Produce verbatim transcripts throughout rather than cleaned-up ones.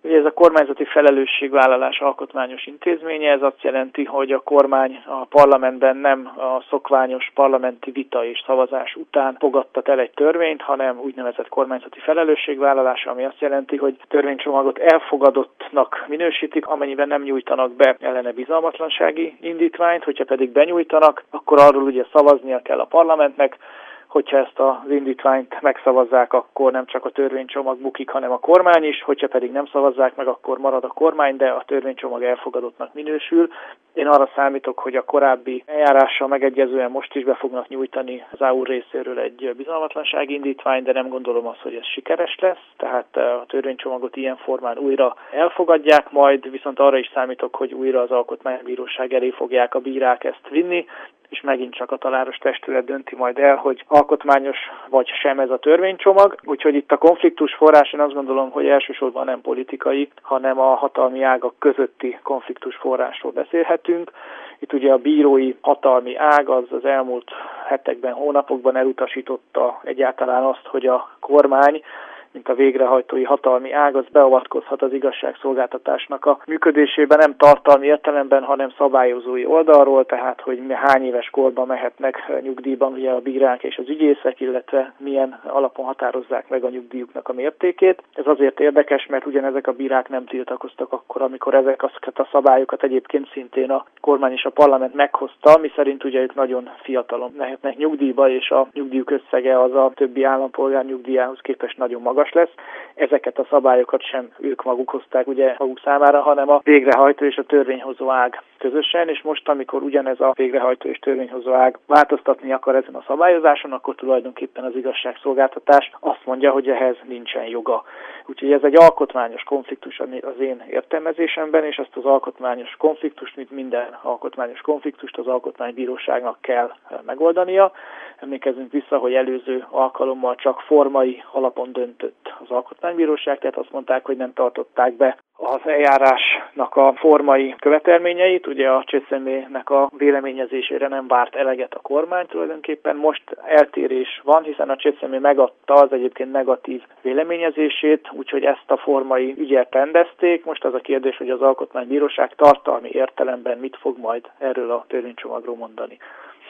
Ugye ez a kormányzati felelősségvállalás alkotmányos intézménye, ez azt jelenti, hogy a kormány a parlamentben nem a szokványos parlamenti vita és szavazás után fogadtat el egy törvényt, hanem úgynevezett kormányzati felelősségvállalás, ami azt jelenti, hogy törvénycsomagot elfogadottnak minősítik, amennyiben nem nyújtanak be ellene bizalmatlansági indítványt, hogyha pedig benyújtanak, akkor arról ugye szavaznia kell a parlamentnek. Hogyha ezt az indítványt megszavazzák, akkor nem csak a törvénycsomag bukik, hanem a kormány is, hogyha pedig nem szavazzák meg, akkor marad a kormány, de a törvénycsomag elfogadottnak minősül. Én arra számítok, hogy a korábbi eljárással megegyezően most is be fognak nyújtani az á u részéről egy bizalmatlansági indítványt, de nem gondolom azt, hogy ez sikeres lesz, tehát a törvénycsomagot ilyen formán újra elfogadják, majd viszont arra is számítok, hogy újra az Alkotmánybíróság elé fogják a bírák ezt vinni, és megint csak a tanáros testület dönti majd el, hogy alkotmányos vagy sem ez a törvénycsomag. Úgyhogy itt a konfliktus forrás, én azt gondolom, hogy elsősorban nem politikai, hanem a hatalmi ágak közötti konfliktus forrásról beszélhetünk. Itt ugye a bírói hatalmi ág az az elmúlt hetekben, hónapokban elutasította egyáltalán azt, hogy a kormány, mint a végrehajtói hatalmi ág, az beavatkozhat az igazságszolgáltatásnak a működésében, nem tartalmi értelemben, hanem szabályozói oldalról, tehát hogy hány éves korban mehetnek nyugdíjban ugye a bírák és az ügyészek, illetve milyen alapon határozzák meg a nyugdíjuknak a mértékét. Ez azért érdekes, mert ugyanezek a bírák nem tiltakoztak akkor, amikor ezeket a szabályokat egyébként szintén a kormány és a parlament meghozta, miszerint ugye ők nagyon fiatalon mehetnek nyugdíjba, és a nyugdíjuk összege az a többi állampolgár nyugdíjához képest nagyon magas lesz. Ezeket a szabályokat sem ők maguk hozták ugye maguk számára, hanem a végrehajtó és a törvényhozó ág közösen, és most, amikor ugyanez a végrehajtó és törvényhozó ág változtatni akar ezen a szabályozáson, akkor tulajdonképpen az igazságszolgáltatás azt mondja, hogy ehhez nincsen joga. Úgyhogy ez egy alkotmányos konfliktus az én értelmezésemben, és ezt az alkotmányos konfliktust, mint minden alkotmányos konfliktust az Alkotmánybíróságnak kell megoldania. Emlékezzünk vissza, hogy előző alkalommal csak formai alapon döntött az Alkotmánybíróság, tehát azt mondták, hogy nem tartották be az eljárásnak a formai követelményeit. Ugye a Cseh-Személynek a véleményezésére nem várt eleget a kormány tulajdonképpen. Most eltérés van, hiszen a Cseh-Személy megadta az egyébként negatív véleményezését, úgyhogy ezt a formai ügyet rendezték. Most az a kérdés, hogy az Alkotmánybíróság tartalmi értelemben mit fog majd erről a törvénycsomagról mondani.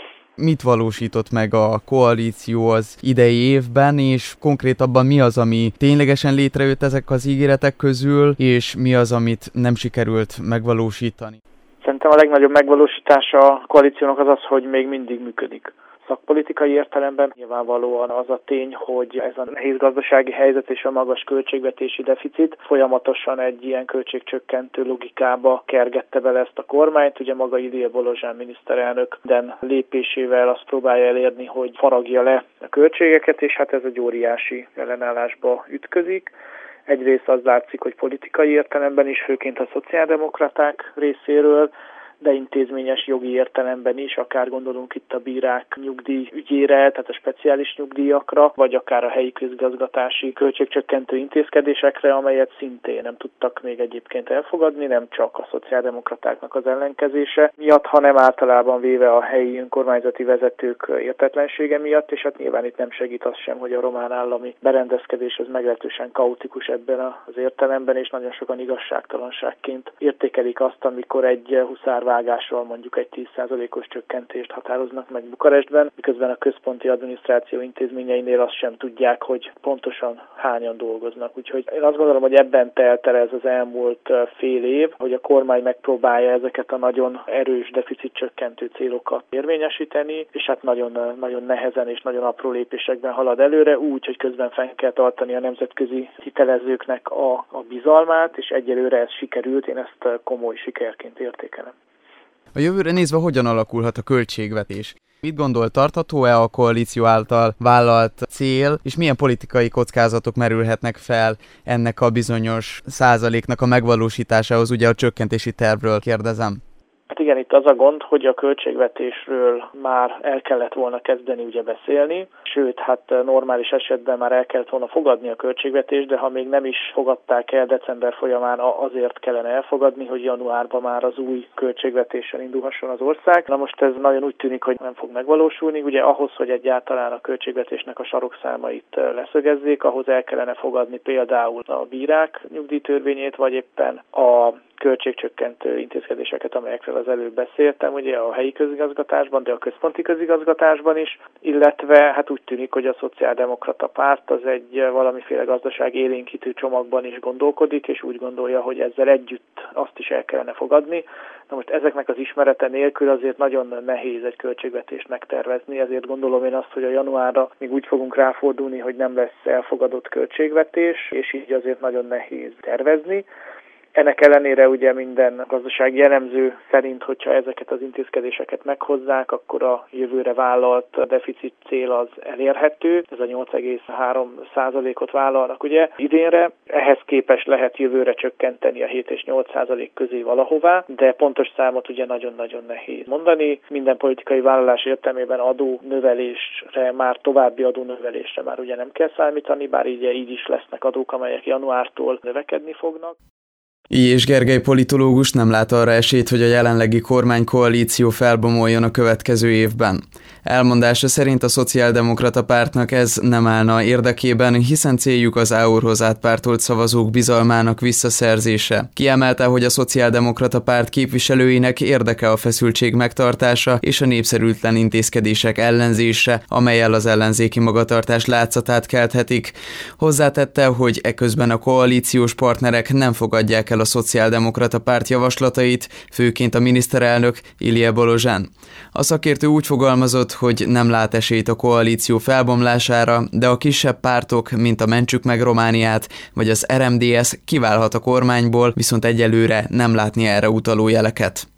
Mit valósított meg a koalíció az idei évben, és konkrétabban mi az, ami ténylegesen létrejött ezek az ígéretek közül, és mi az, amit nem sikerült megvalósítani? Szerintem a legnagyobb megvalósítása a koalíciónak az az, hogy még mindig működik. Szakpolitikai értelemben nyilvánvalóan az a tény, hogy ez a nehéz gazdasági helyzet és a magas költségvetési deficit folyamatosan egy ilyen költségcsökkentő logikába kergette bele ezt a kormányt. Ugye maga Ilie Bolozsán miniszterelnök minden lépésével azt próbálja elérni, hogy faragja le a költségeket, és hát ez egy óriási ellenállásba ütközik. Egyrészt az látszik, hogy politikai értelemben is, főként a szociáldemokraták részéről, de intézményes jogi értelemben is, akár gondolunk itt a bírák nyugdíj ügyére, tehát a speciális nyugdíjakra, vagy akár a helyi közgazgatási költségcsökkentő intézkedésekre, amelyet szintén nem tudtak még egyébként elfogadni, nem csak a szociáldemokratáknak az ellenkezése miatt, hanem általában véve a helyi önkormányzati vezetők értetlensége miatt, és hát nyilván itt nem segít az sem, hogy a román állami berendezkedés az meglehetősen kaotikus ebben az értelemben, és nagyon sokan igazságtalanságként értékelik azt, amikor egy huszár vágásról mondjuk egy tíz százalékos csökkentést határoznak meg Bukarestben, miközben a központi adminisztráció intézményeinél azt sem tudják, hogy pontosan hányan dolgoznak. Úgyhogy én azt gondolom, hogy ebben telt el ez az elmúlt fél év, hogy a kormány megpróbálja ezeket a nagyon erős deficitcsökkentő célokat érvényesíteni, és hát nagyon, nagyon nehezen és nagyon apró lépésekben halad előre, úgy, hogy közben fenn kell tartani a nemzetközi hitelezőknek a, a bizalmát, és egyelőre ez sikerült, én ezt komoly sikerként értékelem. A jövőre nézve hogyan alakulhat a költségvetés? Mit gondol, tartható-e a koalíció által vállalt cél, és milyen politikai kockázatok merülhetnek fel ennek a bizonyos százaléknak a megvalósításához? Ugye a csökkentési tervről kérdezem. Hát igen, itt az a gond, hogy a költségvetésről már el kellett volna kezdeni ugye beszélni, sőt, hát normális esetben már el kellett volna fogadni a költségvetést, de ha még nem is fogadták el december folyamán, azért kellene elfogadni, hogy januárban már az új költségvetéssel indulhasson az ország. Na most ez nagyon úgy tűnik, hogy nem fog megvalósulni. Ugye ahhoz, hogy egyáltalán a költségvetésnek a sarokszámait leszögezzék, ahhoz el kellene fogadni például a bírák nyugdíjtörvényét, vagy éppen a költségcsökkentő intézkedéseket, amelyekről az előbb beszéltem, ugye a helyi közigazgatásban, de a központi közigazgatásban is, illetve hát úgy tűnik, hogy a szociáldemokrata párt az egy valamiféle gazdaság élénkítő csomagban is gondolkodik, és úgy gondolja, hogy ezzel együtt azt is el kellene fogadni. Na most ezeknek az ismerete nélkül azért nagyon nehéz egy költségvetést megtervezni, ezért gondolom én azt, hogy a januárra még úgy fogunk ráfordulni, hogy nem lesz elfogadott költségvetés, és így azért nagyon nehéz tervezni. Ennek ellenére ugye minden gazdasági elemző szerint, hogyha ezeket az intézkedéseket meghozzák, akkor a jövőre vállalt deficit cél az elérhető. Ez a nyolc egész három százalékot vállalnak ugye idénre. Ehhez képest lehet jövőre csökkenteni a hét és nyolc százalék közé valahová, de pontos számot ugye nagyon-nagyon nehéz mondani. Minden politikai vállalás értelmében adónövelésre, már további adónövelésre már ugye nem kell számítani, bár így, így is lesznek adók, amelyek januártól növekedni fognak. És Gergely politológus nem lát arra esélyt, hogy a jelenlegi kormánykoalíció felbomoljon a következő évben. Elmondása szerint a szociáldemokrata pártnak ez nem állna érdekében, hiszen céljuk az á u-hoz átpártolt szavazók bizalmának visszaszerzése. Kiemelte, hogy a szociáldemokrata párt képviselőinek érdeke a feszültség megtartása és a népszerűtlen intézkedések ellenzése, amellyel az ellenzéki magatartás látszatát kelthetik. Hozzátette, hogy eközben a koalíciós partnerek nem fogadják el a szociáldemokrata párt javaslatait, főként a miniszterelnök Ilija Balozsán. A szakértő úgy fogalmazott, hogy nem lát esélyt a koalíció felbomlására, de a kisebb pártok, mint a Mentsük meg Romániát vagy az er em dé es kiválhat a kormányból, viszont egyelőre nem látni erre utaló jeleket.